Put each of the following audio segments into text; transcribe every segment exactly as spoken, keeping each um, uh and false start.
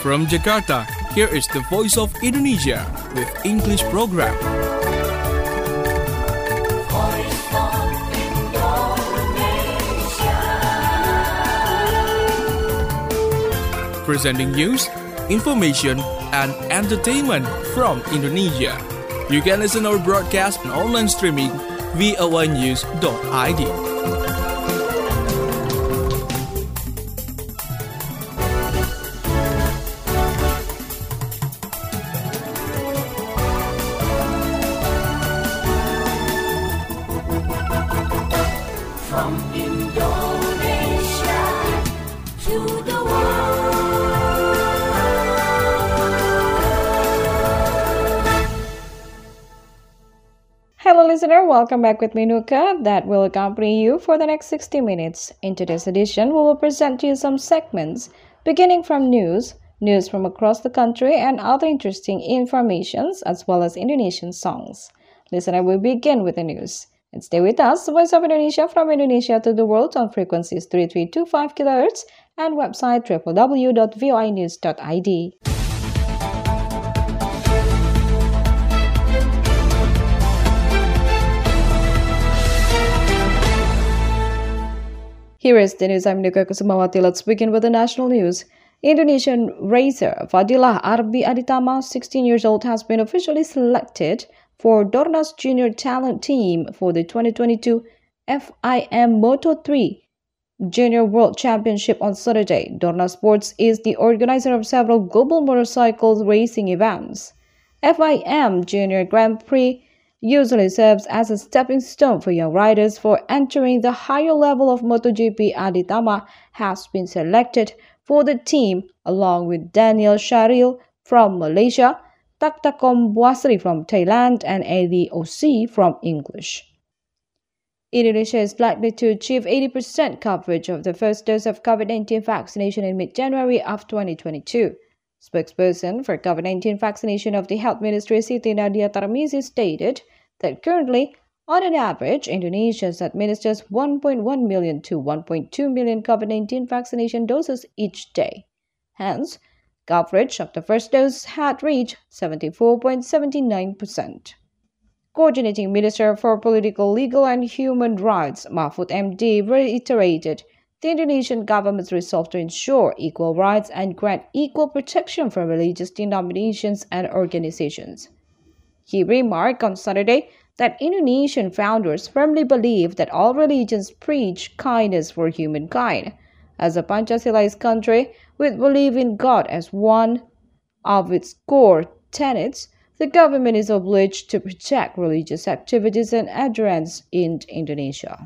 From Jakarta, here is the Voice of Indonesia with English program. Voice of Indonesia. Presenting news, information, and entertainment from Indonesia. You can listen our broadcast and online streaming v o a news dot i d. From Indonesia to the world. Hello listener, welcome back with me Nuka that will accompany you for the next sixty minutes. In today's edition, we will present to you some segments beginning from news, news from across the country and other interesting informations as well as Indonesian songs. Listener, we begin with the news. And stay with us, Voice of Indonesia from Indonesia to the world on frequencies three three two five kilohertz and website w w w dot voi news dot i d. Here is the news. I'm Nuka Kusumawati. Let's begin with the national news. Indonesian racer Fadilah Arbi Aditama, sixteen years old, has been officially selected for Dornas Junior Talent Team for the twenty twenty-two F I M Moto three Junior World Championship on Saturday. Dorna Sports is the organizer of several global motorcycle racing events. F I M Junior Grand Prix usually serves as a stepping stone for young riders for entering the higher level of MotoGP. Aditama has been selected for the team along with Daniel Sharil from Malaysia, Taktakom Buasri from Thailand, and Ali Osi from English. Indonesia is likely to achieve eighty percent coverage of the first dose of COVID nineteen vaccination in mid-January of twenty twenty-two. Spokesperson for COVID nineteen vaccination of the Health Ministry, Siti Nadia Tarmizi, stated that currently, on an average, Indonesia administers one point one million to one point two million COVID nineteen vaccination doses each day. Hence, coverage of the first dose had reached seventy-four point seven nine percent. Coordinating Minister for Political, Legal and Human Rights, Mahfud M D, reiterated the Indonesian government's resolve to ensure equal rights and grant equal protection for religious denominations and organizations. He remarked on Saturday that Indonesian founders firmly believe that all religions preach kindness for humankind. As a Pancasila country with belief in God as one of its core tenets, the government is obliged to protect religious activities and adherents in Indonesia.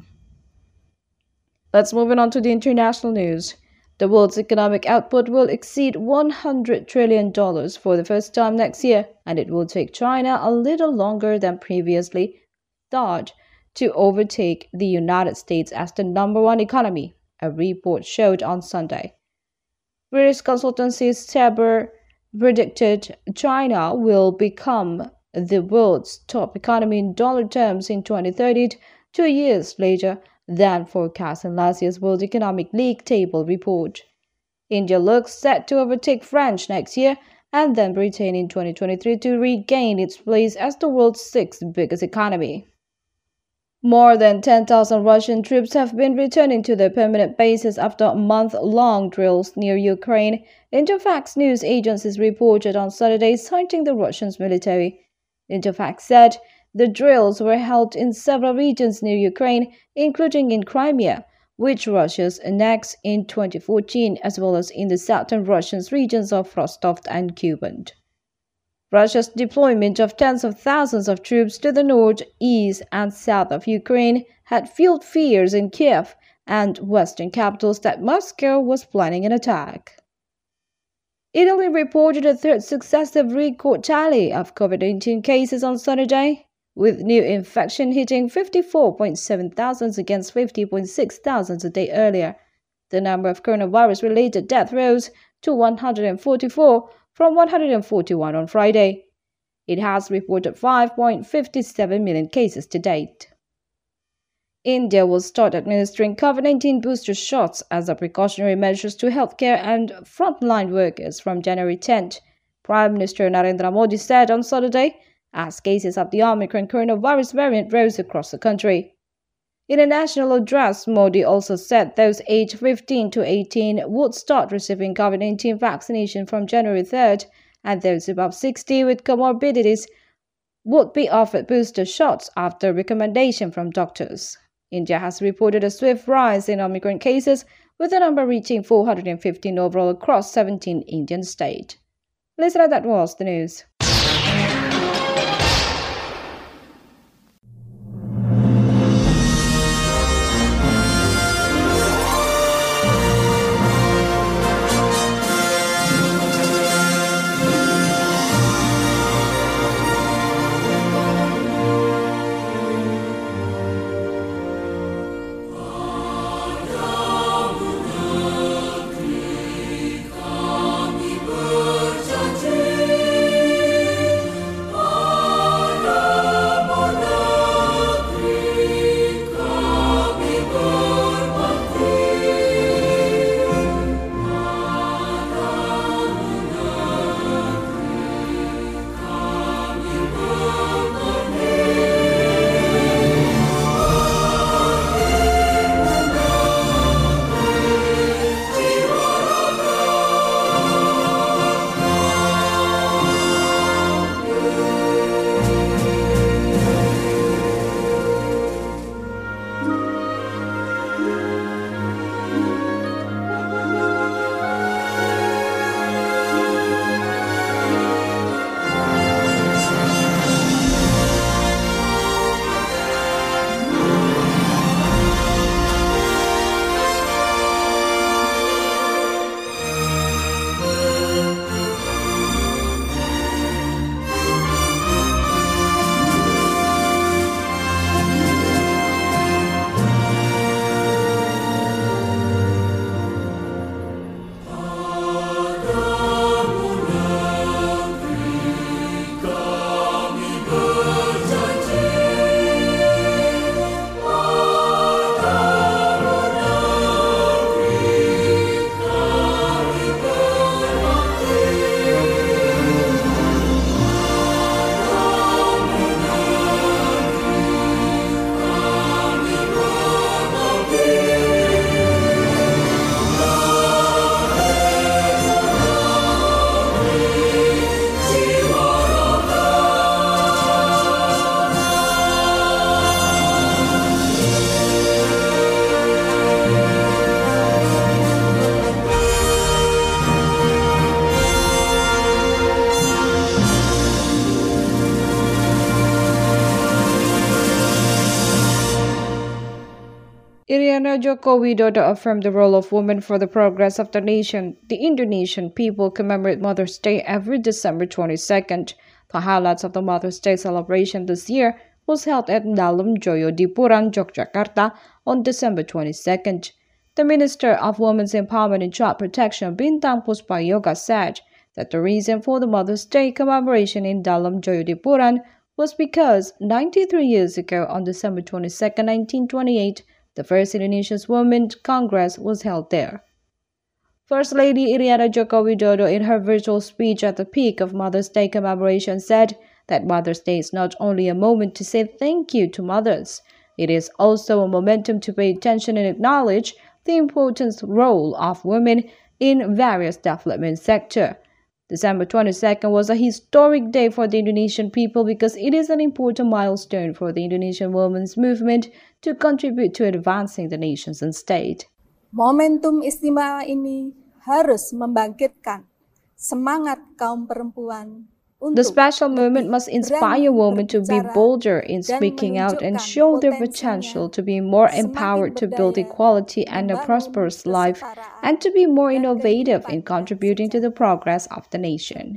Let's move on to the international news. The world's economic output will exceed one hundred trillion dollars for the first time next year, and it will take China a little longer than previously thought to overtake the United States as the number one economy, a report showed on Sunday. British consultancy Sabre predicted China will become the world's top economy in dollar terms in twenty thirty, two years later than forecast in last year's World Economic League table report. India looks set to overtake France next year and then Britain in twenty twenty-three to regain its place as the world's sixth biggest economy. More than ten thousand Russian troops have been returning to their permanent bases after month-long drills near Ukraine, Interfax news agencies reported on Saturday, citing the Russian military. Interfax said the drills were held in several regions near Ukraine, including in Crimea, which Russia annexed in twenty fourteen, as well as in the southern Russian regions of Rostov and Kuban. Russia's deployment of tens of thousands of troops to the north, east, and south of Ukraine had fueled fears in Kiev and western capitals that Moscow was planning an attack. Italy reported a third successive record tally of COVID nineteen cases on Saturday, with new infection hitting fifty-four point seven thousand against fifty point six thousand a day earlier. The number of coronavirus-related deaths rose to one hundred forty-four from one hundred forty-one on Friday. It has reported five point five seven million cases to date. India will start administering COVID nineteen booster shots as a precautionary measures to healthcare and frontline workers from January tenth, Prime Minister Narendra Modi said on Saturday, as cases of the Omicron coronavirus variant rose across the country. In a national address, Modi also said those aged fifteen to eighteen would start receiving COVID nineteen vaccination from January third, and those above sixty with comorbidities would be offered booster shots after recommendation from doctors. India has reported a swift rise in Omicron cases, with the number reaching four hundred fifteen overall across seventeen Indian states. Listener, that was the news. Iriana Joko Widodo affirmed the role of women for the progress of the nation. The Indonesian people commemorate Mother's Day every December twenty-second. The highlights of the Mother's Day celebration this year was held at Dalam Joyodipuran, Yogyakarta on December twenty-second. The Minister of Women's Empowerment and Child Protection, Bintang Puspayoga, said that the reason for the Mother's Day commemoration in Dalam Joyodipuran was because ninety-three years ago, on December twenty-second, nineteen twenty-eight, the first Indonesian Women's Congress was held there. First Lady Iriana Joko Widodo, in her virtual speech at the peak of Mother's Day commemoration, said that Mother's Day is not only a moment to say thank you to mothers, it is also a momentum to pay attention and acknowledge the important role of women in various development sectors. December twenty-second was a historic day for the Indonesian people because it is an important milestone for the Indonesian women's movement to contribute to advancing the nations and state. Momentum istimewa ini harus membangkitkan semangat kaum perempuan. The special moment must inspire women to be bolder in speaking out and show their potential to be more empowered to build equality and a prosperous life, and to be more innovative in contributing to the progress of the nation.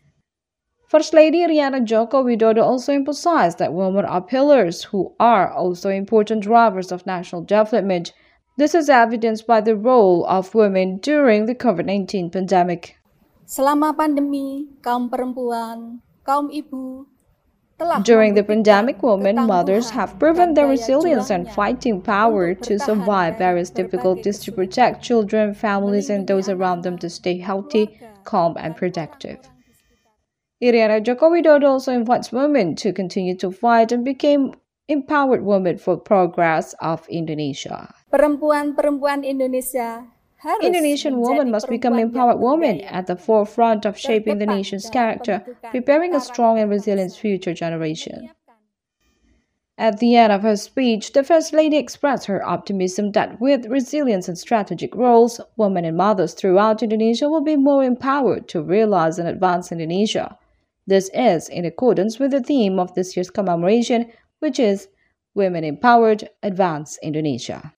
First Lady Iriana Joko Widodo also emphasized that women are pillars who are also important drivers of national development. This is evidenced by the role of women during the COVID nineteen pandemic. Selama pandemi, kaum perempuan, kaum ibu, telah During the membuktikan pandemic, women mothers ketangguhan have proven dan their daya resilience and juangnya fighting power untuk to bertahan survive dari various berbagai difficulties to kesulitan, protect children, families, and melindungi those around them to anak-anak, stay healthy, keluarga, calm, dan and productive. orang-orang di sekitar. Iriana Joko Widodo also invites women to continue to fight and become empowered women for progress of Indonesia. Perempuan-perempuan Indonesia harus Indonesian women menjadi must become perempuan empowered yang women berdaya, at the forefront of shaping the terdepan nation's dalam character, pembentukan preparing a strong and karakter resilient bangsa, future generation. menyiapkan At the end of her speech, the First Lady expressed her optimism that with resilience and strategic roles, women and mothers throughout Indonesia will be more empowered to realize and advance Indonesia. This is in accordance with the theme of this year's commemoration, which is Women Empowered, Advance Indonesia.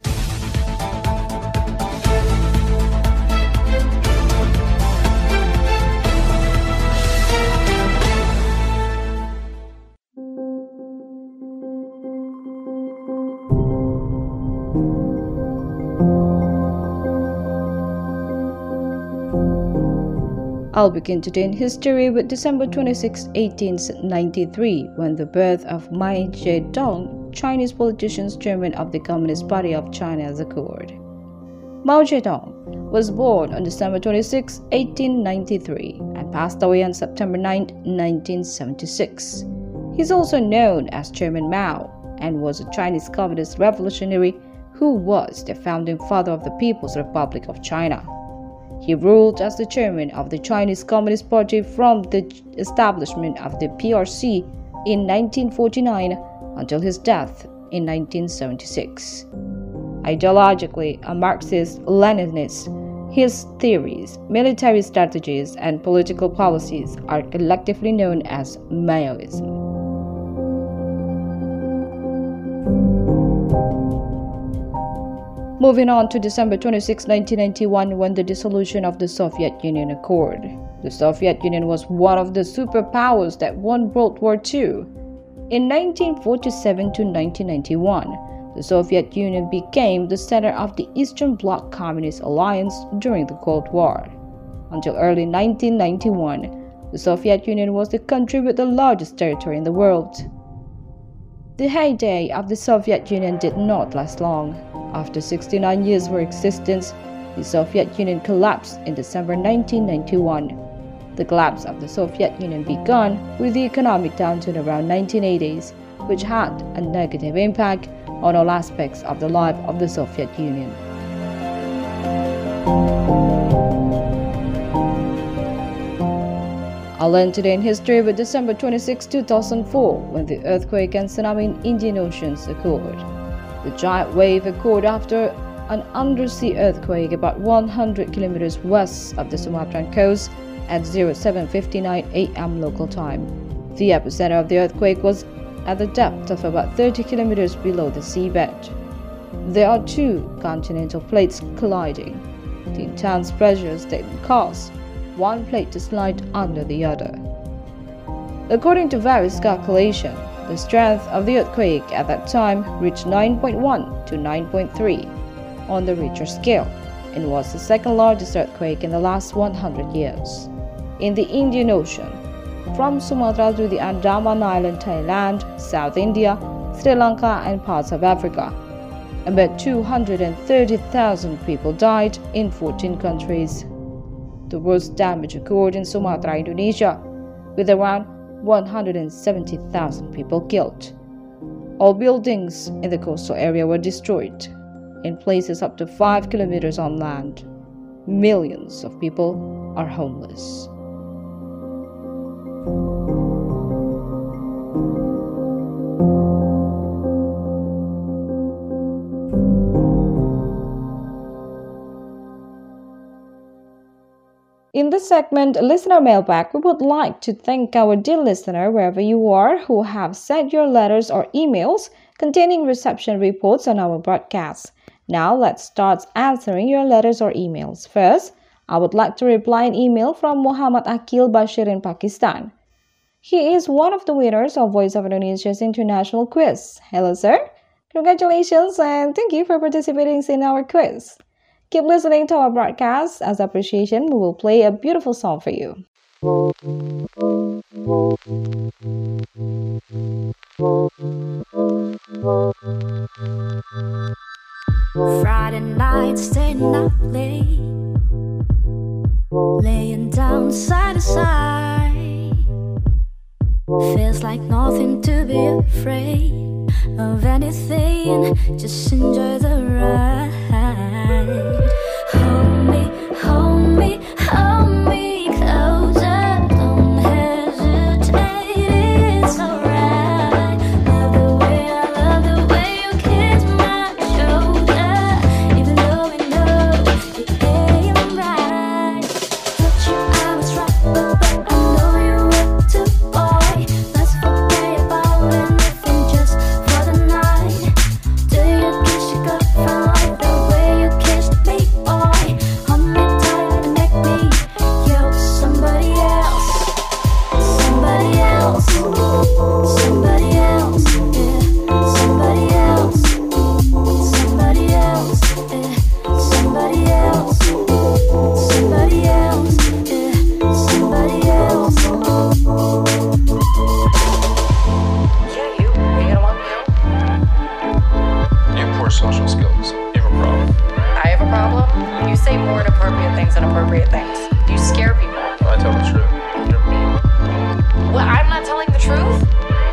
I'll begin today in history with December twenty-sixth, eighteen ninety-three, when the birth of Mao Zedong, Chinese politician, chairman of the Communist Party of China, occurred. Mao Zedong was born on December twenty-sixth, eighteen ninety-three, and passed away on September ninth, nineteen seventy-six. He's also known as Chairman Mao and was a Chinese communist revolutionary who was the founding father of the People's Republic of China. He ruled as the chairman of the Chinese Communist Party from the establishment of the P R C in nineteen forty-nine until his death in nineteen seventy-six. Ideologically a Marxist-Leninist, his theories, military strategies, and political policies are collectively known as Maoism. Moving on to December twenty-sixth, nineteen ninety-one, when the dissolution of the Soviet Union occurred. The Soviet Union was one of the superpowers that won World War Two. In nineteen forty-seven to nineteen ninety-one, the Soviet Union became the center of the Eastern Bloc Communist Alliance during the Cold War. Until early nineteen ninety-one, the Soviet Union was the country with the largest territory in the world. The heyday of the Soviet Union did not last long. After sixty-nine years of existence, the Soviet Union collapsed in December nineteen ninety-one. The collapse of the Soviet Union began with the economic downturn around nineteen eighties, which had a negative impact on all aspects of the life of the Soviet Union. I'll end today in history with December twenty-sixth, two thousand four, when the earthquake and tsunami in Indian Oceans occurred. The giant wave occurred after an undersea earthquake about one hundred kilometers west of the Sumatran coast at seven fifty-nine a m local time. The epicenter of the earthquake was at the depth of about thirty kilometers below the seabed. There are two continental plates colliding. The intense pressures that caused one plate to slide under the other. According to various calculations, the strength of the earthquake at that time reached nine point one to nine point three on the Richter scale and was the second largest earthquake in the last one hundred years. In the Indian Ocean, from Sumatra to the Andaman Island, Thailand, South India, Sri Lanka, and parts of Africa, about two hundred thirty thousand people died in fourteen countries. The worst damage occurred in Sumatra, Indonesia, with around one hundred seventy thousand people killed. All buildings in the coastal area were destroyed, in places up to five kilometers on land. Millions of people are homeless. In this segment, Listener Mailbag, we would like to thank our dear listener wherever you are who have sent your letters or emails containing reception reports on our broadcast. Now let's start answering your letters or emails. First, I would like to reply an email from Muhammad Akil Bashir in Pakistan. He is one of the winners of Voice of Indonesia's international quiz. Hello, sir. Congratulations and thank you for participating in our quiz. Keep listening to our broadcast. As appreciation, we will play a beautiful song for you. Friday night, staying up late, laying down side to side. Feels like nothing to be afraid of anything. Just enjoy the ride. Hold me, hold me, hold me closer. Don't hesitate, it's alright. Love the way I love the way you kiss my shoulder, even though we know it ain't right. Thought you I was right, but I know you were too, boy. Let's forget about anything just for the night. Do you kiss your girlfriend like the way you kissed me, boy? Hold me tight and make me yo somebody else, somebody else, somebody else, yeah, somebody else, somebody else, yeah, somebody else, somebody else, yeah, somebody else. Yeah, you. Are you gonna want me out? You have poor social skills. You have a problem. I have a problem? You say more inappropriate things than appropriate things. You scare people. I tell the truth. You're mean. Well, I'm not telling the truth.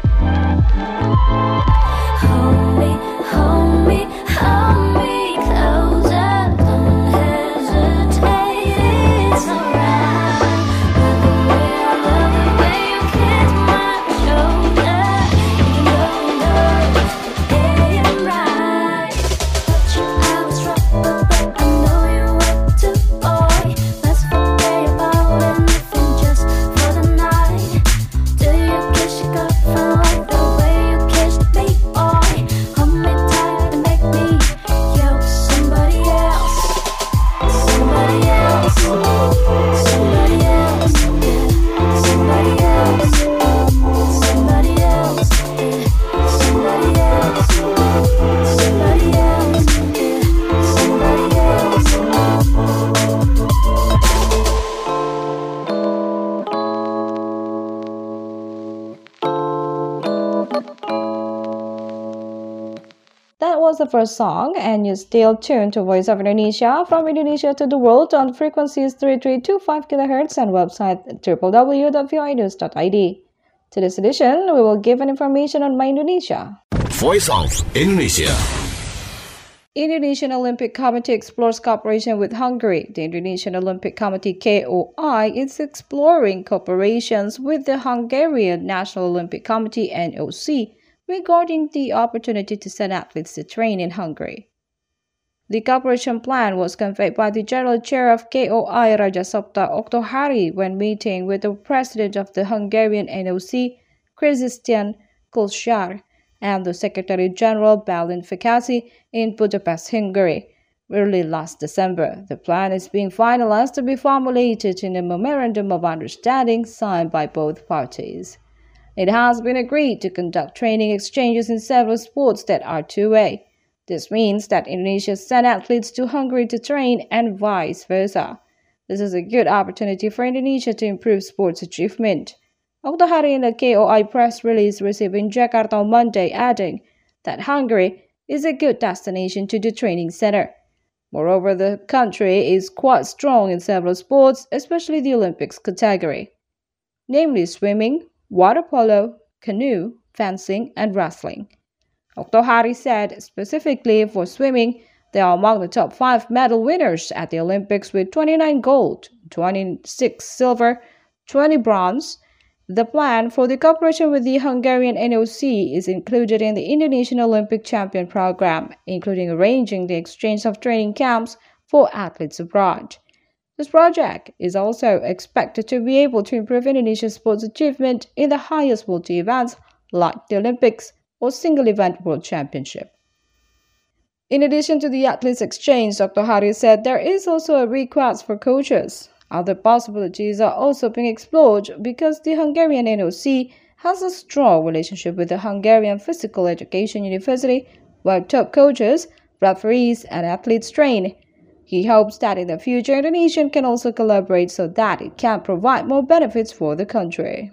Hold me, hold me, hold me closer. Don't hesitate, it's alright. Love the way I love the way you kiss my shoulder, even though we know it ain't right. Thought you I was right, but I know you were too, boy. Let's forget about anything just for the night. Do you kiss your girlfriend like the way you kissed me, boy? Hold me tight and make me yo somebody else, somebody else, somebody else, yeah, somebody else, somebody else, yeah, somebody else, somebody else, yeah, somebody else. That was the first song, and you're still tuned to Voice of Indonesia from Indonesia to the world on frequencies three three two five kilohertz and website w w w dot v o i news dot i d. Today's edition, we will give an information on My Indonesia. Voice of Indonesia. Indonesian Olympic Committee explores cooperation with Hungary. The Indonesian Olympic Committee K O I is exploring cooperations with the Hungarian National Olympic Committee N O C regarding the opportunity to send athletes to train in Hungary. The cooperation plan was conveyed by the General Chair of K O I Raja Sabta Oktohari when meeting with the President of the Hungarian N O C, Krisztián Kőszár, and the Secretary General Balint Fakasi in Budapest, Hungary, early last December. The plan is being finalized to be formulated in a memorandum of understanding signed by both parties. It has been agreed to conduct training exchanges in several sports that are two-way. This means that Indonesia sends athletes to Hungary to train and vice versa. This is a good opportunity for Indonesia to improve sports achievement. Oktohari in the K O I press release received in Jakarta on Monday, adding that Hungary is a good destination to the training center. Moreover, the country is quite strong in several sports, especially the Olympics category, namely swimming, water polo, canoe, fencing, and wrestling. Oktohari said specifically for swimming, they are among the top five medal winners at the Olympics with twenty-nine gold, twenty-six silver, twenty bronze. The plan for the cooperation with the Hungarian N O C is included in the Indonesian Olympic Champion Program, including arranging the exchange of training camps for athletes abroad. This project is also expected to be able to improve Indonesia's sports achievement in the highest multi-events like the Olympics or single-event World Championship. In addition to the athletes exchange, Oktohari said there is also a request for coaches. Other possibilities are also being explored because the Hungarian N O C has a strong relationship with the Hungarian Physical Education University, where top coaches, referees, and athletes train. He hopes that in the future Indonesia can also collaborate so that it can provide more benefits for the country.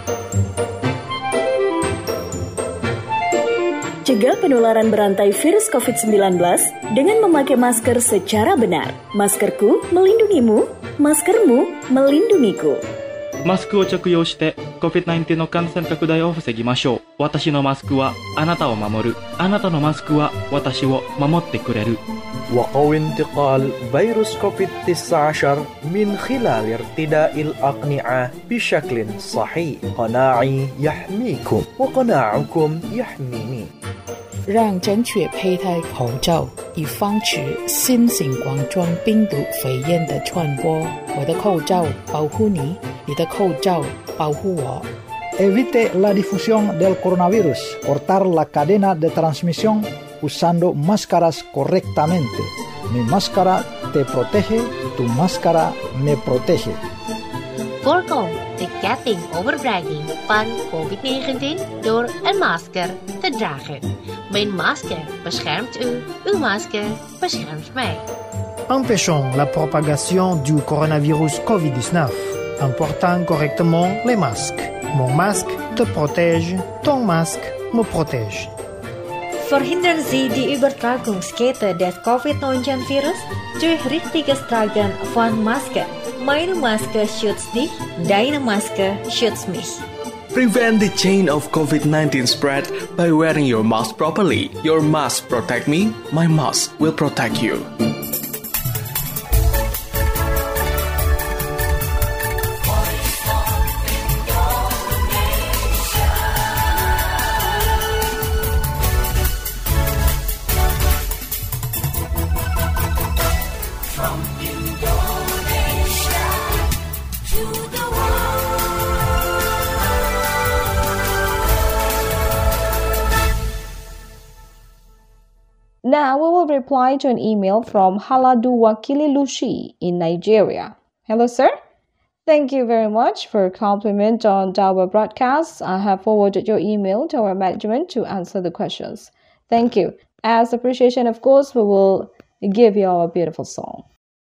Cegah penularan berantai virus covid sembilan belas dengan memakai masker secara benar. Maskerku melindungimu, maskermu melindungiku. マスクを着用して コビッドナインティーン の感染拡大を防ぎましょう。私のマスクはあなたを守る。あなたのマスクは私を守ってくれる。 وقوي انتقال فيروس كوفيد تسعة عشر من خلال ارتداء الأقنعة بشكل صحيح. قناعي يحميكم وقناعكم يحميني. 让正确佩戴口罩，以防止新型冠状病毒肺炎的传播。我的口罩保护你，你的口罩保护我。 Evite la difusión del coronavirus, cortar la cadena de transmisión usando máscaras correctamente. Mi máscara te protege, tu máscara me protege. Voorkom de ketting overbrenging van covid negentien door een masker te dragen. Mijn masker beschermt u, uw masker beschermt mij. Empêchons la propagation du coronavirus covid dix-neuf en portant correctement les masques. Mon masque te protège, ton masque me protège. Verhindern Sie die Übertragungskette des covid neunzehn virus durch richtiges Tragen von Maske. Meine Maske schützt dich, deine Maske schützt mich. Prevent the chain of covid nineteen spread by wearing your mask properly. Your mask protect me, my mask will protect you. Now we will reply to an email from Haladu Wakili Lushi in Nigeria. Hello, sir. Thank you very much for a compliment on our broadcast. I have forwarded your email to our management to answer the questions. Thank you. As appreciation, of course, we will give you our beautiful song.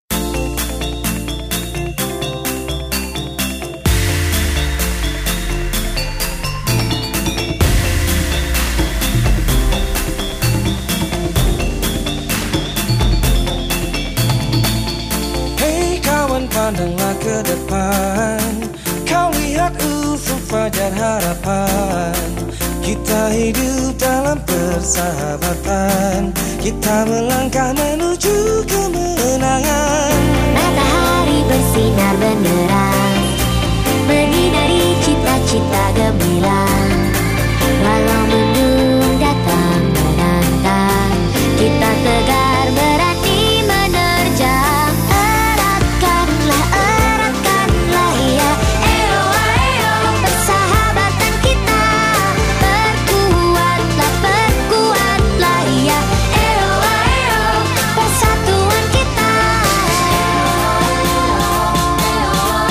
Pandanglah ke depan, kau lihat ufuk fajar harapan. Kita hidup dalam persahabatan, kita melangkah menuju kemenangan. Matahari bersinar benderang, menyinari cita-cita gemilang. Walau mendung datang menantang, kita tegar berani menerjang. Persatuan kita.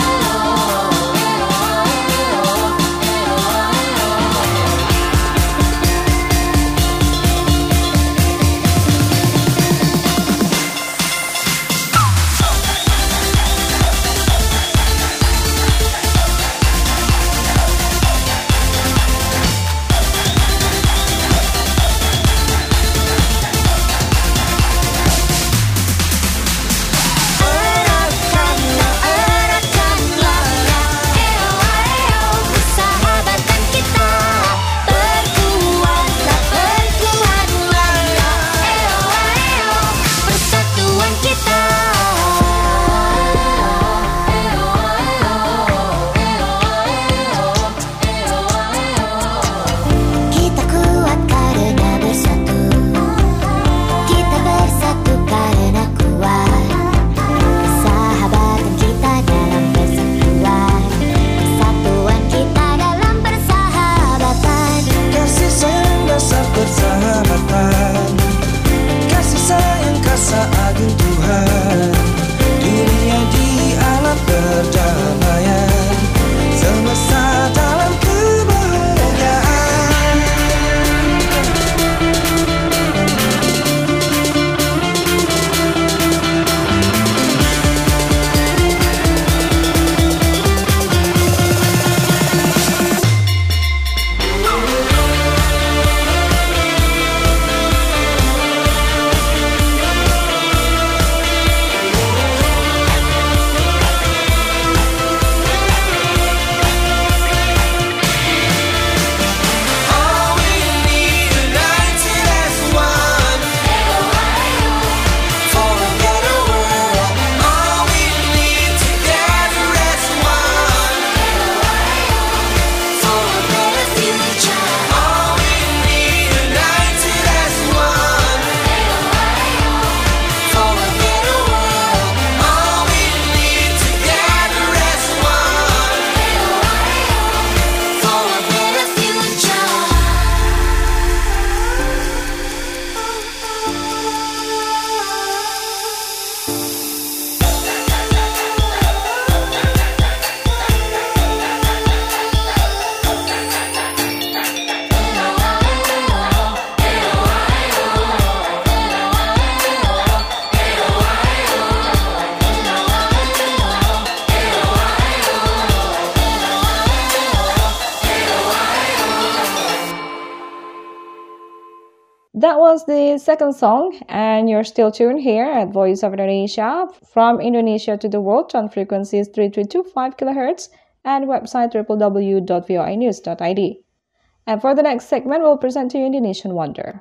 That was the second song, and you're still tuned here at Voice of Indonesia, from Indonesia to the world on frequencies three three two five kilohertz and website w w w dot v o i news dot i d. And for the next segment, we'll present to you Indonesian Wonder.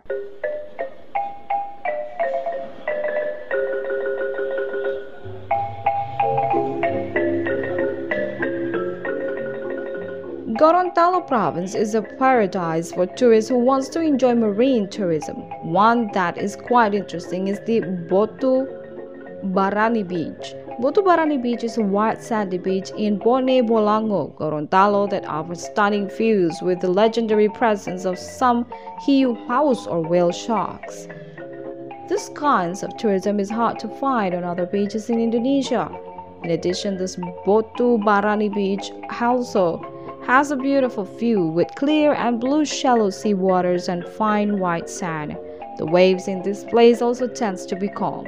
Gorontalo province is a paradise for tourists who wants to enjoy marine tourism. One that is quite interesting is the Botu Barani Beach. Botu Barani Beach is a white sandy beach in Bone Bolango, Gorontalo, that offers stunning views with the legendary presence of some hiu paus or whale sharks. This kind of tourism is hard to find on other beaches in Indonesia. In addition, this Botu Barani Beach also has a beautiful view with clear and blue shallow sea waters and fine white sand. The waves in this place also tends to be calm.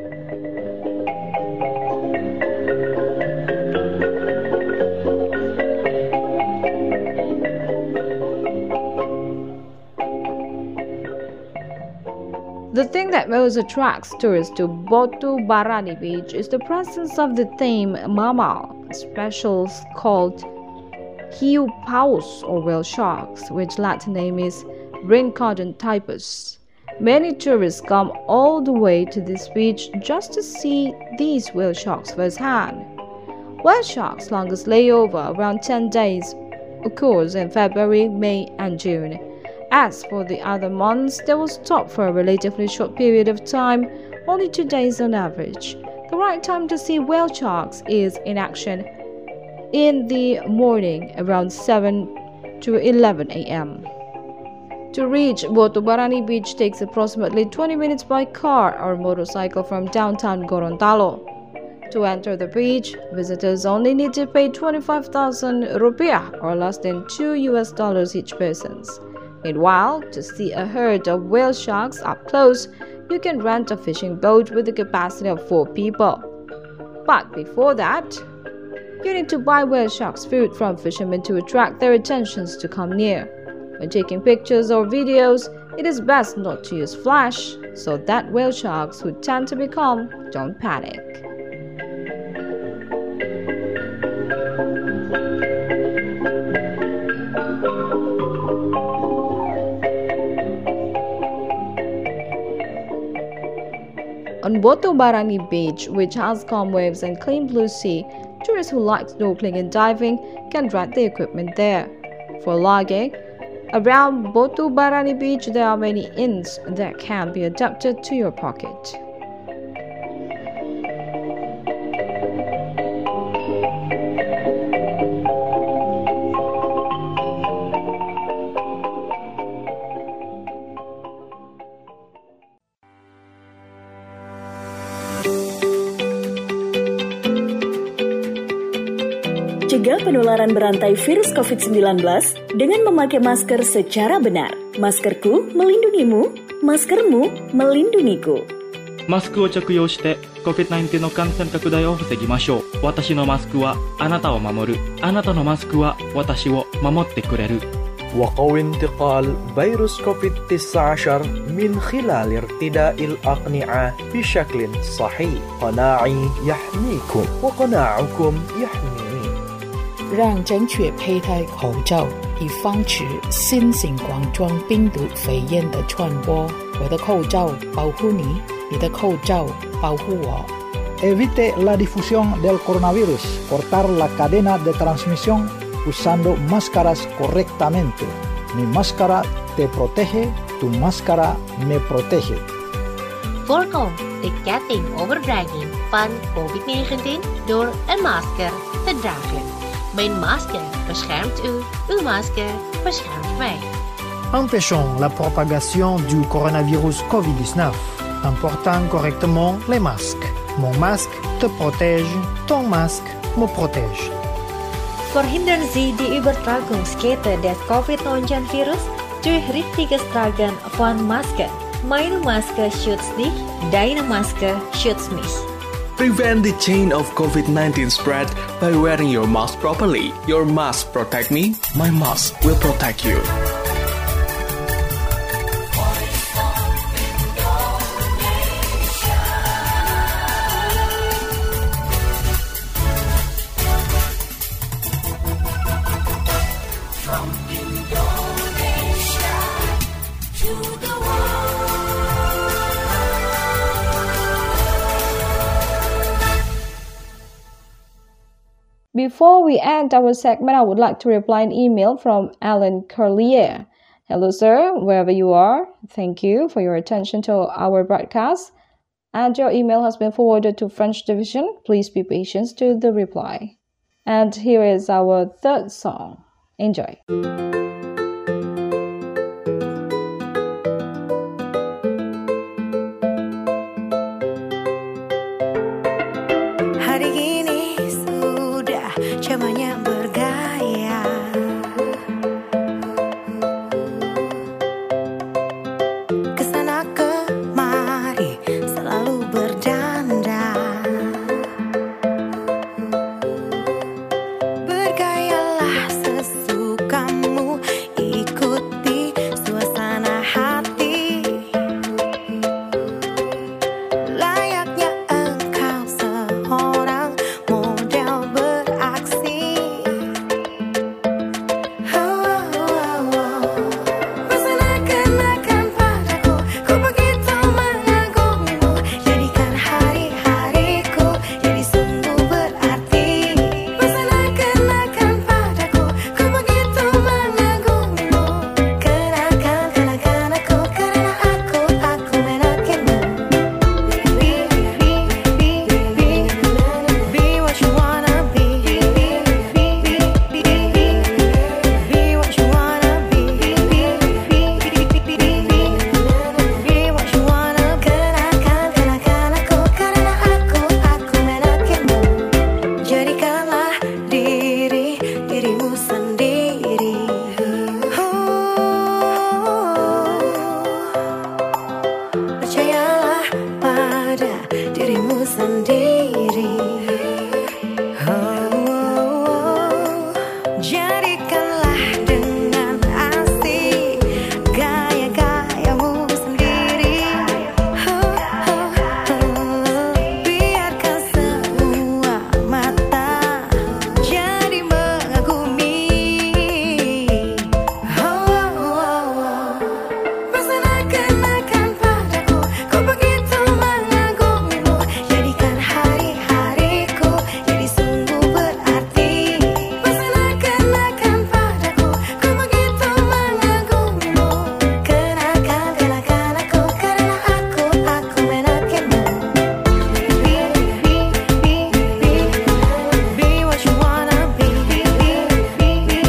The thing that most attracts tourists to Botu Barani Beach is the presence of the tame mammal, a species called hiu paus or whale sharks, which Latin name is Rhincodon typus. Many tourists come all the way to this beach just to see these whale sharks firsthand. Whale sharks' longest layover, around ten days, occurs in February, May and June. As for the other months, they will stop for a relatively short period of time, only two days on average. The right time to see whale sharks is in action in the morning around seven to eleven a m To reach Botu Barani Beach takes approximately twenty minutes by car or motorcycle from downtown Gorontalo. To enter the beach, visitors only need to pay twenty-five thousand rupiah or less than two U S dollars each person. Meanwhile, to see a herd of whale sharks up close, you can rent a fishing boat with a capacity of four people. But before that, you need to buy whale sharks' food from fishermen to attract their attentions to come near. When taking pictures or videos, it is best not to use flash so that whale sharks who tend to be calm don't panic. On Botu Barani Beach, which has calm waves and clean blue sea, tourists who like snorkeling and diving can rent the equipment there. For lodging, around Botu Barani Beach there are many inns that can be adapted to your pocket. Cegah penularan berantai virus covid sembilan belas dengan memakai masker secara benar. Maskerku melindungimu, maskermu melindungiku. マスクを着用して コビッドナインティーン の感染拡大を防ぎましょう。私のマスクはあなたを守る。あなたのマスクは私を守ってくれる。 وقوي انتقال فيروس كوفيد تسعة عشر من خلال ارتداء الأقنعة بشكل صحيح. قناعي يحميكم وقناعكم يحميني. 让正确佩戴口罩，以防止新型冠状病毒肺炎的传播。我的口罩保护你，你的口罩保护我。 Evite la difusión del coronavirus. Cortar la cadena de transmisión usando máscaras correctamente. Mi máscara te protege, tu máscara me protege. Voorkom de ketting overdraging van covid negentien door een masker te dragen. Mijn masker beschermt u, uw masker beschermt mij. Empêchons la propagation du coronavirus covid dix-neuf en portant correctement les masques. Mon masque te protège, ton masque me protège. Verhindern Sie die Übertragungskette des covid neunzehn Virus durch richtiges Tragen von Masken. Meine Maske schützt dich, deine Maske schützt mich. Prevent the chain of covid nineteen spread by wearing your mask properly. Your mask protect me, my mask will protect you. Before we end our segment, I would like to reply an email from Alan Curlier. Hello, sir, wherever you are. Thank you for your attention to our broadcast. And your email has been forwarded to French Division. Please be patient to the reply. And here is our third song. Enjoy. Hari ini sudah zamannya bergaya. Kesana kemari selalu berdandan. Bergayalah sesukamu, ikuti suasana hati. Layaknya engkau seorang model beraksi. Oh, oh, oh. Pesona kenakan padaku, ku begitu mengagumimu. Jadikan hari-hariku jadi sungguh berarti. Pesona kenakan padaku, ku begitu mengagumimu. Kenakan, kenakan aku, karena aku, aku menakimu. Be, be, be, be, be what you wanna be. Be, be, be, be, be what you wanna be. Be, be, be, be, be what you wanna. Kenakan, kenakan aku, karena aku, aku menakimu. Jadikanlah diri, dirimu sendiri. Percayalah pada dirimu sendiri. Jadikanlah dengan asik gaya-gayamu sendiri. Biarkan semua mata jadi mengagumi. Pesona kenakan padaku, ku begitu mengagumimu. Jadikan hari-hariku jadi sungguh berarti. Pesona kenakan padaku, ku begitu mengagumimu. Kenakan, kenakan aku, karena aku, aku menakimu. Be, be, be, be, be what you wanna be. Be, be, be, be,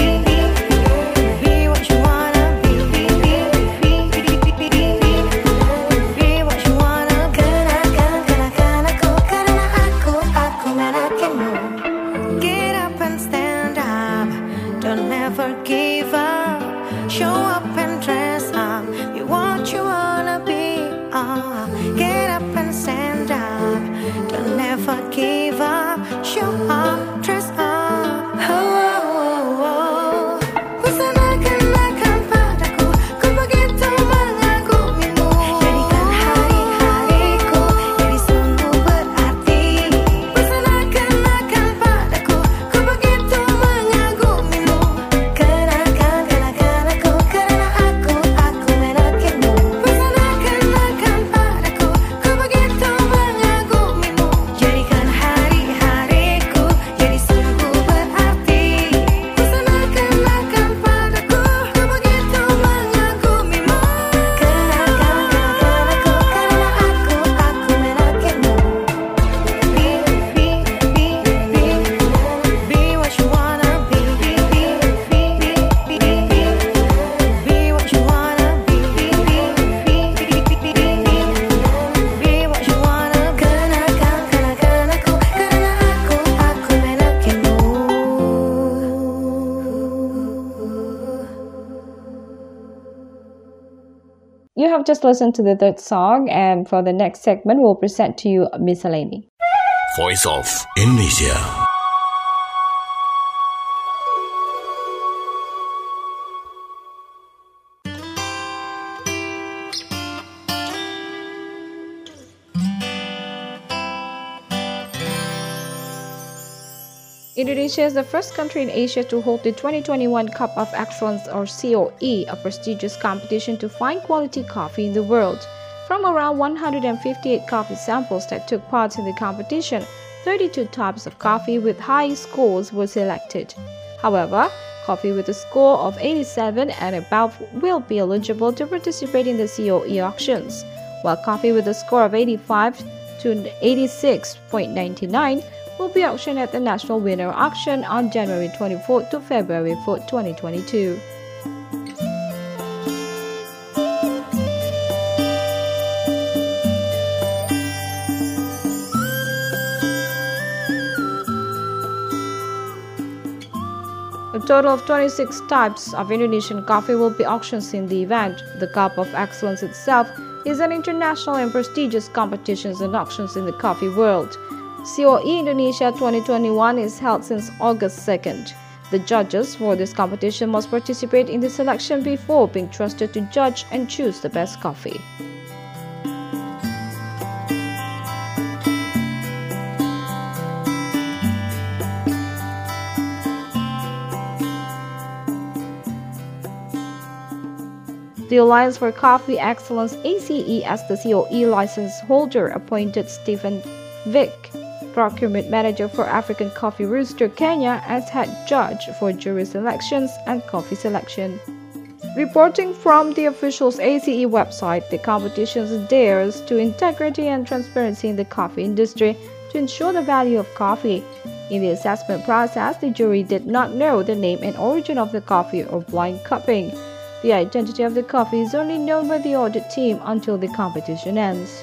be what you wanna be. Be, be, be, be, be what you wanna. Kenakan, kenakan aku, karena aku, aku menakimu. Get up and stand up, don't ever give up. Show up and dress up, be what you wanna be. Ah, get up and stand up, don't ever give up. Show up, dress up. Oh, oh, oh. Pesona kenakan padaku, ku begitu mengagumimu. Jadikan hari-hariku jadi sungguh berarti. Pesona kenakan padaku, ku begitu mengagumimu. Kenakan, kenakan aku, karena aku, aku menakimu. Pesona kenakan padaku, ku begitu mengagumimu. Jadikan hari-hariku jadi sungguh berarti. Pesona kenakan padaku, ku begitu mengagumimu. Kenakan, kenakan aku, karena aku, aku menakimu. Be, be, be, be, be what you wanna be. Be, be, be, be, be, be what you wanna be. Be, be, be, be, be what you wanna. Kenakan, kenakan aku, karena aku, aku menakimu. You have just listened to the third song, and for the next segment, we'll present to you Miscellany. Voice of Indonesia. Indonesia is the first country in Asia to hold the twenty twenty-one Cup of Excellence or C O E, a prestigious competition to find quality coffee in the world. From around one hundred fifty-eight coffee samples that took part in the competition, thirty-two types of coffee with high scores were selected. However, coffee with a score of eighty-seven and above will be eligible to participate in the C O E auctions, while coffee with a score of eighty-five to eighty-six point nine nine will be auctioned at the National Winner Auction on January twenty-fourth to February fourth, twenty twenty-two. A total of twenty-six types of Indonesian coffee will be auctioned in the event. The Cup of Excellence itself is an international and prestigious competition and auctions in the coffee world. C O E Indonesia twenty twenty-one is held since August second. The judges for this competition must participate in the selection before being trusted to judge and choose the best coffee. The Alliance for Coffee Excellence A C E, as the C O E license holder, appointed Stephen Vick, Procurement Manager for African Coffee Roaster Kenya, as head judge for jury selections and coffee selection. Reporting from the official's A C E website, the competition adheres to integrity and transparency in the coffee industry to ensure the value of coffee. In the assessment process, the jury did not know the name and origin of the coffee or blind cupping. The identity of the coffee is only known by the audit team until the competition ends.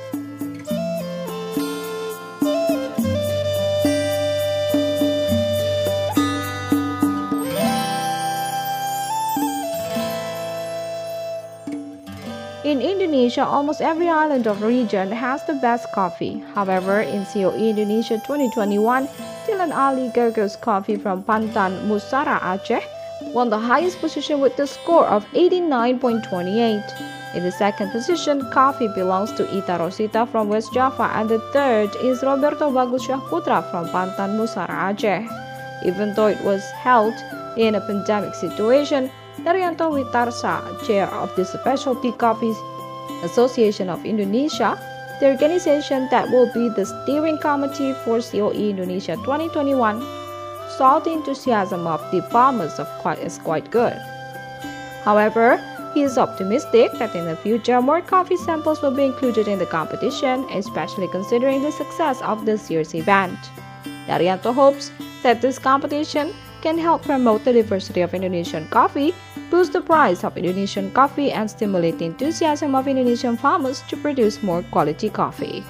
In Indonesia, almost every island of the region has the best coffee. However, in C O E Indonesia twenty twenty-one, Dylan Ali Gogos coffee from Pantan Musara Aceh won the highest position with the score of eighty-nine point two eight. In the second position, coffee belongs to Ita Rosita from West Java, and the third is Roberto Bagus Syahputra from Pantan Musara Aceh. Even though it was held in a pandemic situation, Daryanto Witarsa, chair of the Specialty Coffee Association of Indonesia, the organization that will be the steering committee for C O E Indonesia twenty twenty-one, saw the enthusiasm of the farmers of quite, as quite good. However, he is optimistic that in the future more coffee samples will be included in the competition, especially considering the success of this year's event. Daryanto hopes that this competition can help promote the diversity of Indonesian coffee, boost the price of Indonesian coffee, and stimulate the enthusiasm of Indonesian farmers to produce more quality coffee.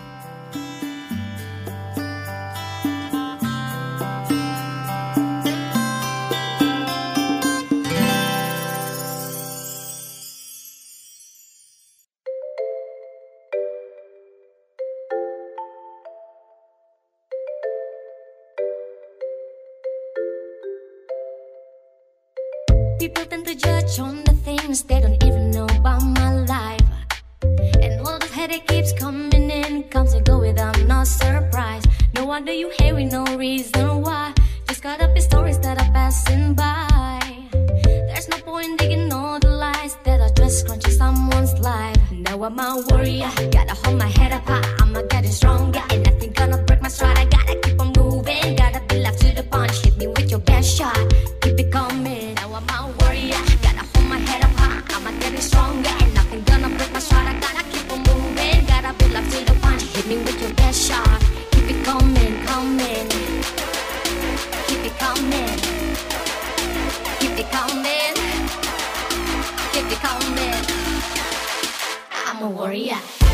People tend to judge on the things they don't even know about my life. And all the headache keeps coming in, comes and go without no surprise. No wonder you hate with no reason why. Just got up in stories that are passing by. There's no point digging all the lies that are just crunching someone's life. Now I'm a warrior, gotta hold my head up high. I'ma get it stronger, and nothing gonna break my stride. I gotta keep on moving, gotta be left to the punch. Hit me with your best shot, keep it coming. Now I'm a warrior, gotta hold my head up high. I'ma get it stronger, and nothing gonna break my stride. I gotta keep on moving, gotta be left to the punch. Hit me with your best shot, keep it coming, coming. Keep it coming, keep it coming, keep it coming. I'm a warrior.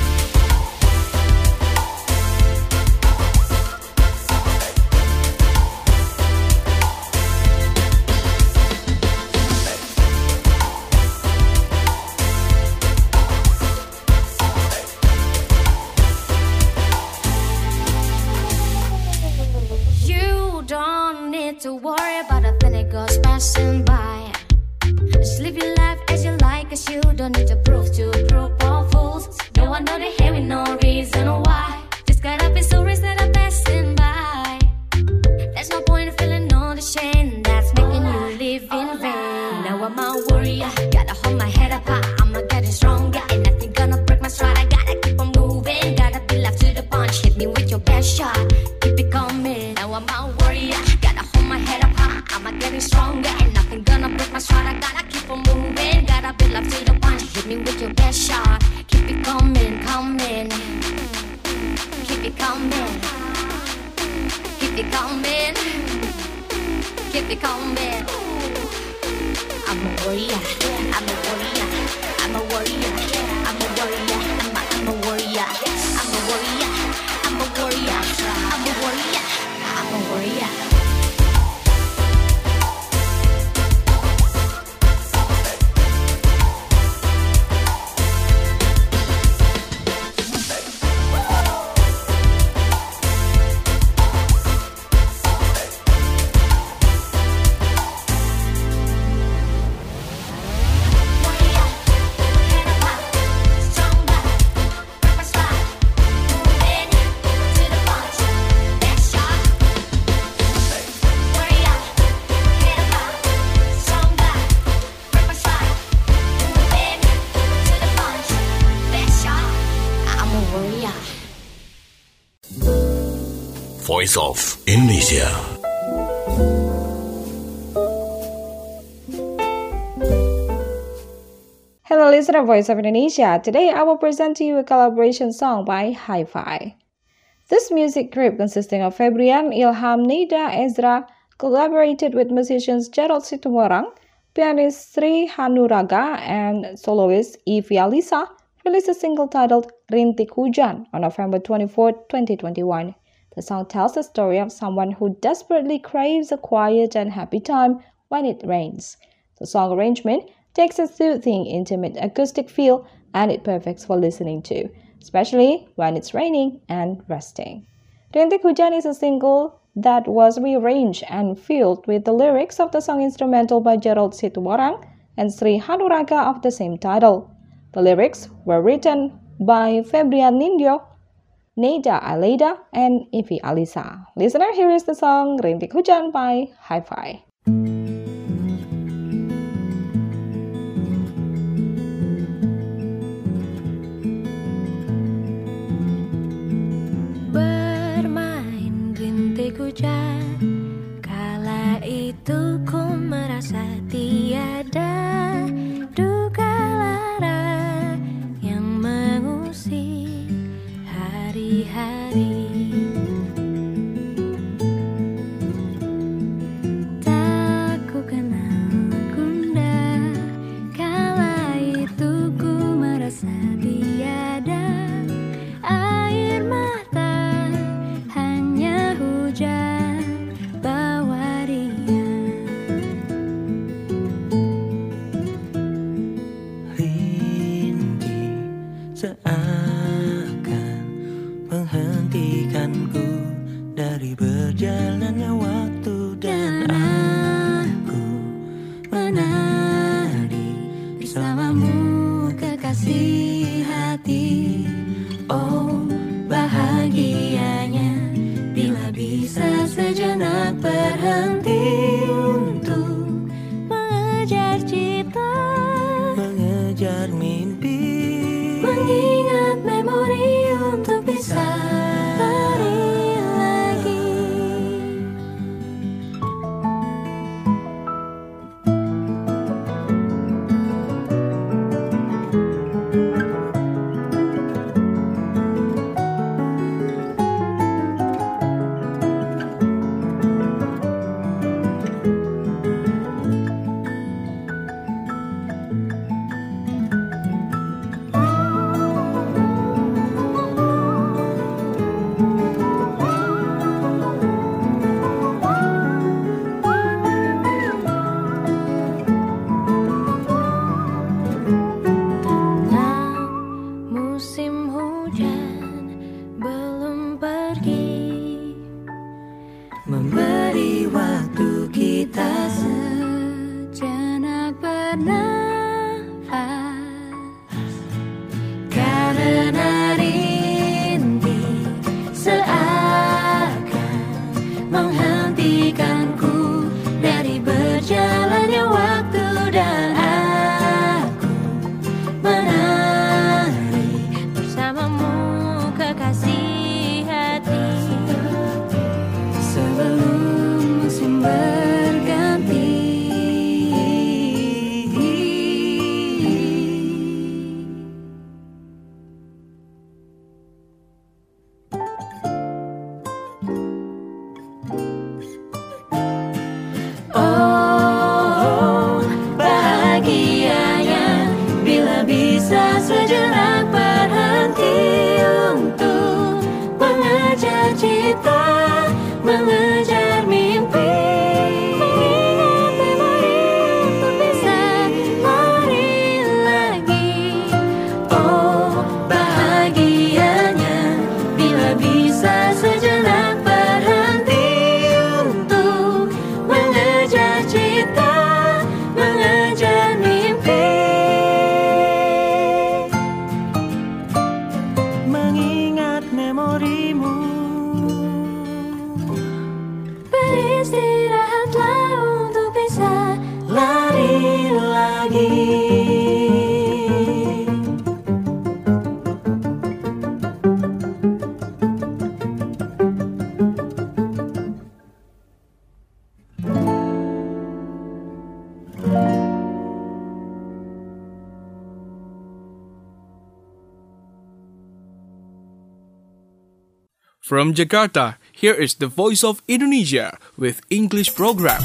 To worry about a thing that goes passing by. Just live your life as you like, cause you don't need to prove to a group of fools. No one know they hate with no reason why. Just got up in stories that are passing by. There's no point in pressure. Keep it coming, coming. Keep it coming. Keep it coming. Keep it coming. I'm a warrior. I'm a warrior. I'm a warrior. I'm a warrior. I'm a, I'm a warrior. I'm a warrior. I'm a warrior. I'm a warrior. I'm a warrior. Voice of Indonesia. Hello listener, Voice of Indonesia. Today I will present to you a collaboration song by Hi-Fi. This music group consisting of Febrian, Ilham, Nida, Ezra collaborated with musicians Gerald Situmorang, pianist Sri Hanuraga, and soloist Ivy Alisa released a single titled Rintik Hujan on November twenty-fourth, twenty twenty-one. The song tells the story of someone who desperately craves a quiet and happy time when it rains. The song arrangement takes a soothing, intimate acoustic feel and it's perfect for listening to, especially when it's raining and resting. Rintik Hujan is a single that was rearranged and filled with the lyrics of the song instrumental by Gerald Situmorang and Sri Hanuraga of the same title. The lyrics were written by Febrian Nindyo, Neda Aleda, and Ivy Alisa. Listener, here is the song Rintik Hujan by Hi-Fi. Bermain rintik hujan, kala itu ku merasa tiada duka lara yang mengusik hari-hari. Tak ku kenal gundah, kala itu ku merasa tiada air mata, hanya hujan bawa dia. Rintik seakan menghentikanku dari berjalannya waktu, dan aku menari bersamamu kekasih hati. Oh bahagianya bila bisa sejenak berhenti untuk mengejar cita, mengejar mimpi, mengingat memori untuk bisa lari lagi. From Jakarta, here is the Voice of Indonesia with English program.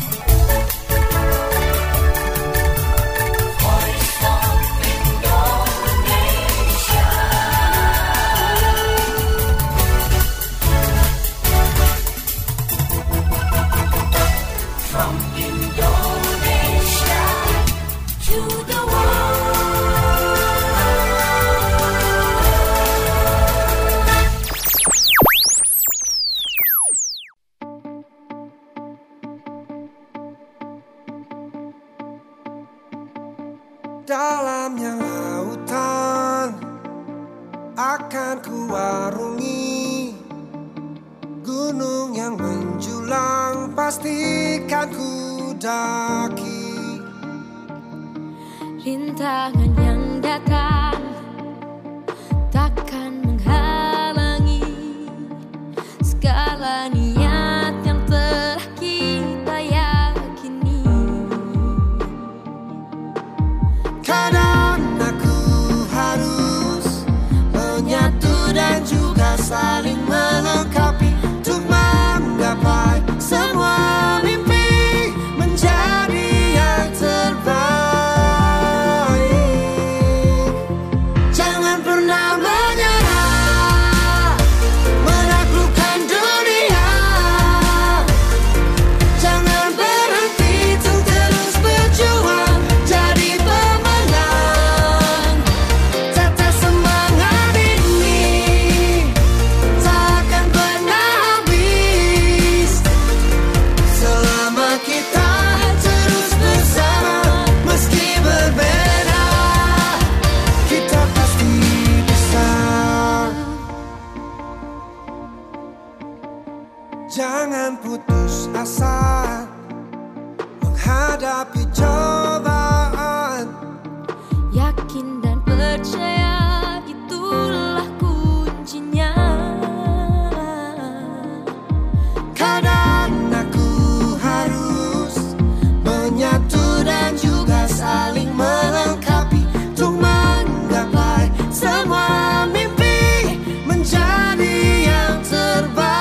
Dalamnya lautan akan kuarungi, gunung yang menjulang pastikan ku daki. Rintangan yang datang takkan menghalangi segala niat yang telah kita yakini. Kadang aku harus menyatu dan juga saling melengkapi untuk menggapai semua mimpi menjadi yang terbaik. Jangan pernah menyerah, menaklukkan dunia. Jangan berhenti untuk terus berjuang jadi pemenang. Tetap semangat ini takkan pernah habis selama kita terus bersama. Meski berbeda, kita pasti bisa. Jangan putus asa menghadapi cobaan. Yakin dan percaya itulah kuncinya. Kadang aku harus menyatu dan juga saling melengkapi untuk menggapai semua mimpi menjadi yang terbaik.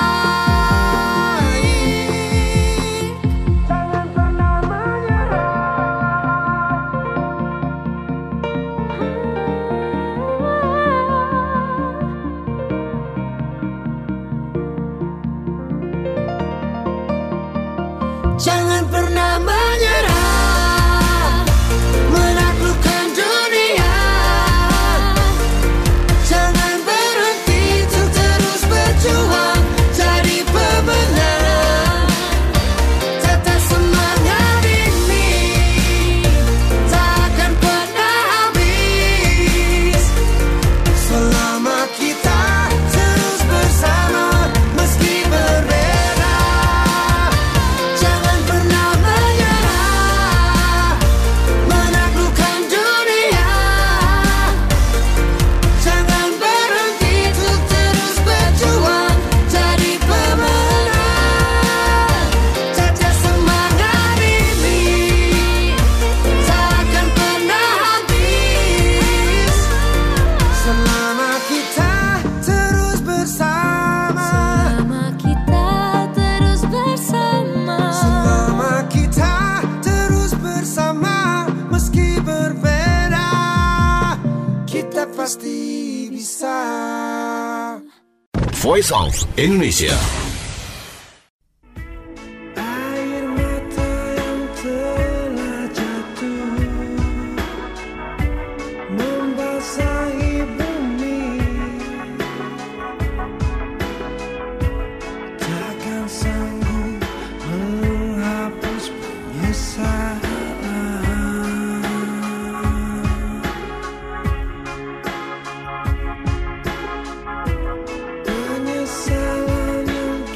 Jangan pernah menyerah. Jangan pernah menyerah, menaklukkan dunia. Jangan berhenti untuk terus berjuang jadi pemenang. Tetap semangat ini takkan pernah habis selama kita terus bersama. Meski berbeda, jangan pernah menyerah, menaklukkan dunia. Jangan berhenti untuk terus berjuang jadi pemenang. Tetap semangat ini takkan pernah habis selama kita terus bersama. Selama kita terus bersama. Selama kita terus bersama. Meski berbeda, kita pasti bisa. Voice of Indonesia. Air mata yang telah jatuh membasahi bumi, takkan sanggup menghapus penyesalan. Penyesalan yang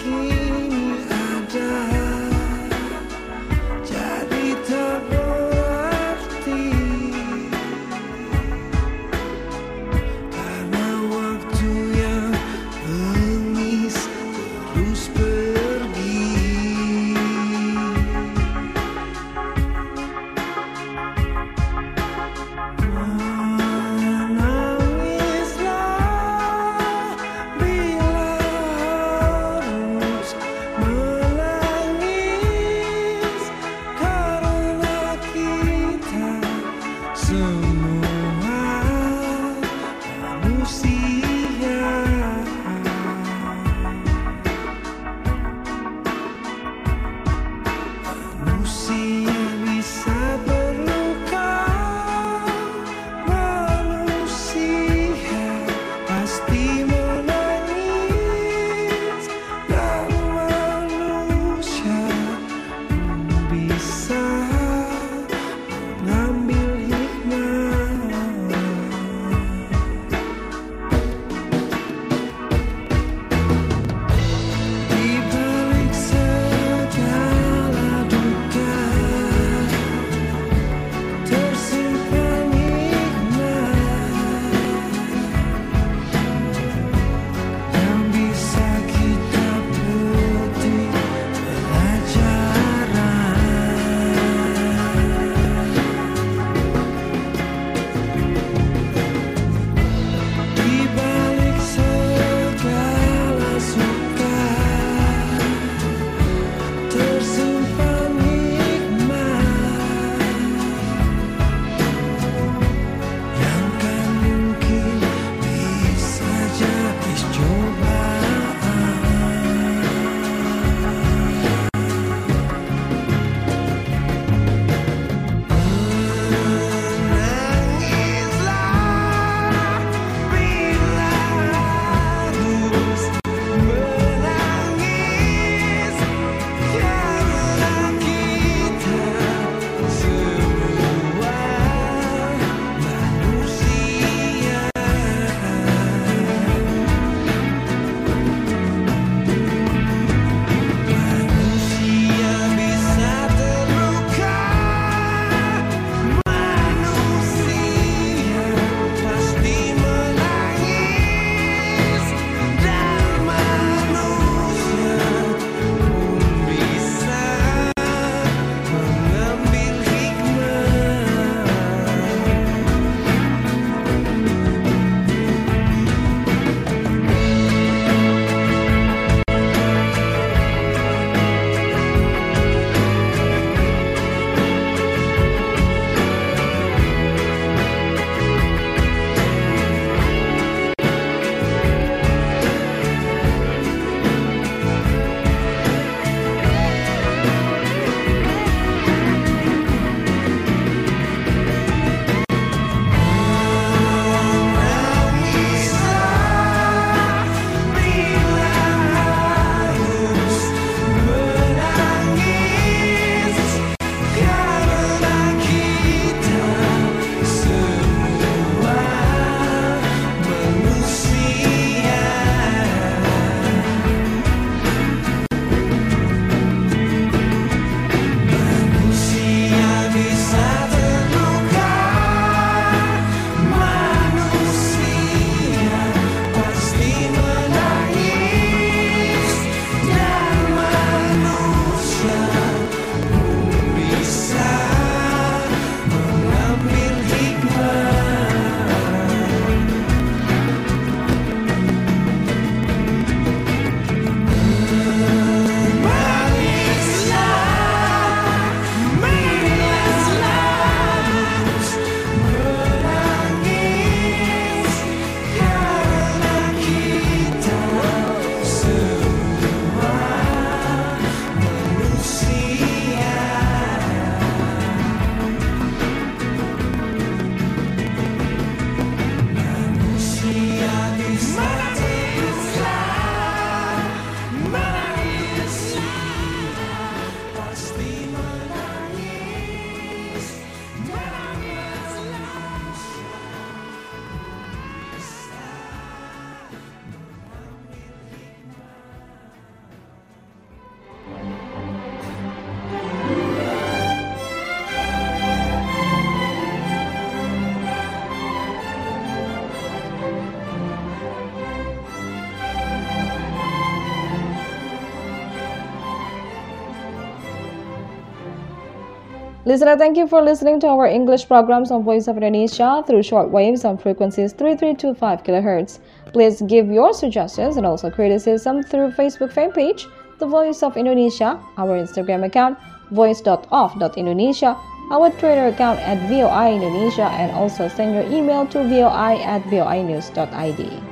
Listener, thank you for listening to our English programs on Voice of Indonesia through short waves on frequencies three three two five kilohertz. Please give your suggestions and also criticism through Facebook fan page, The Voice of Indonesia, our Instagram account, voice dot of dot indonesia, our Twitter account at V O I Indonesia, and also send your email to voi at voinews dot id.